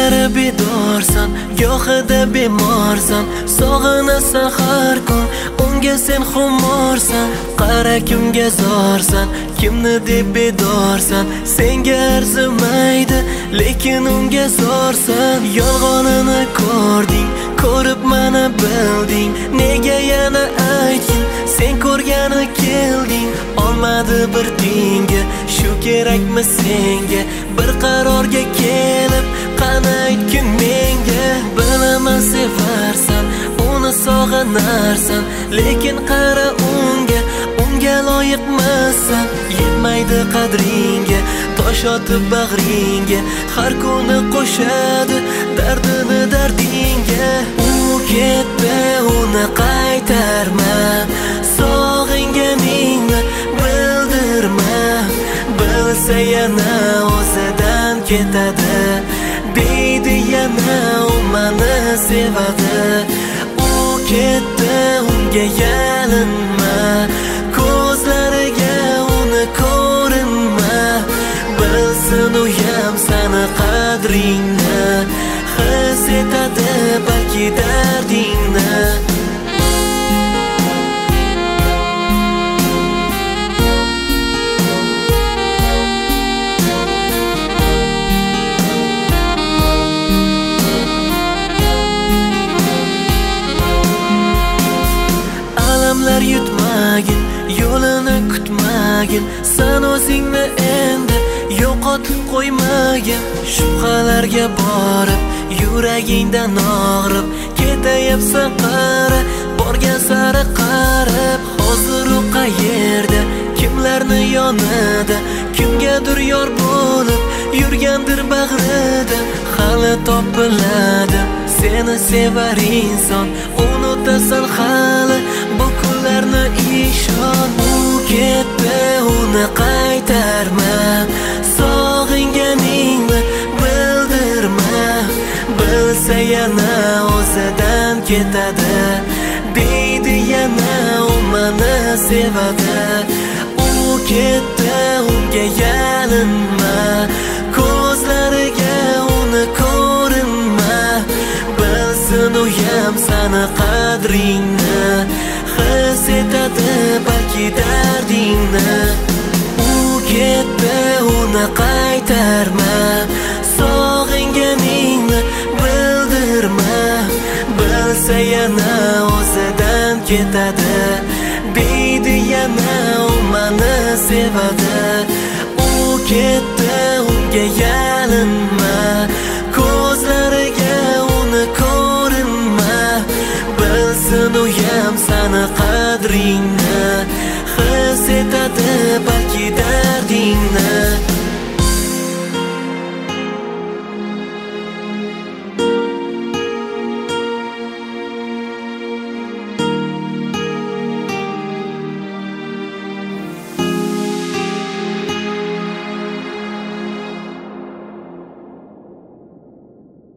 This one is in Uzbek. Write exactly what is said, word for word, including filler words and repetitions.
Kechalari bedorsan, gohida bemorsan, sog'inasan har kun, unga sen xumorsan. Qara kimga zorsan, kimni deb bedorsan, senga arzimaydi, lekin unga zorsan. Yolg'onini ko'rding, ko'rib mana bilding, nega yana aytgin, sen ko'rgani kelding. Olmadi bir tenga, shu kerakmi senga? Bir qarorga kelib, qani aytgin menga. Bilaman sevarsan, uni sog'inarsan, lekin qara unga, unga loyiqmassan. Yetmaydi qadringga, tosh otib bag'ringga, har kuni qo'shadi dardini dardingga. U ketdi, uni qaytarma, sog'inganingni bildirma. Bilsa yana o'zidan ketadi, deydi yana u mani sevadi. U ketdi, unga yalinma, ko'zlariga uni ko'rinma. Bilsin uyam sani qadringni, his etadi balki dardingni. Alamlar yutmagin, yo'lini kutmagin, san o'zingni endi yo'qotib qo'ymagin. Shubhalarga borib, yuragingdan og'rib, ketayapsan qara, borgan sari qarab. Hozir u qayerda, kimlarni yonida, kimgadir yor bo'lib yurgandir bag'rida. Hali topiladi seni sevar inson, unutasan hali bu kunlarni ishon. U ketdi, uni qaytarma, sog'inganingni bildirma. Bilsa yana o'zidan ketadi, deydi yana u mani sevadi. U ketdi, unga yalinma, ko'zlariga uni ko'rinma. Bilsin uyam sani qadringni, his etadi balki dardingni. U ketdi, uni qaytarma, sog'inganingni bildirma. Bilsa yana o'zidan ketadi, deydi yana u mani sevadi. U ketdi, unga yalinma, ko'zlariga uni ko'rinma. Bilsin uyam sani qadringni,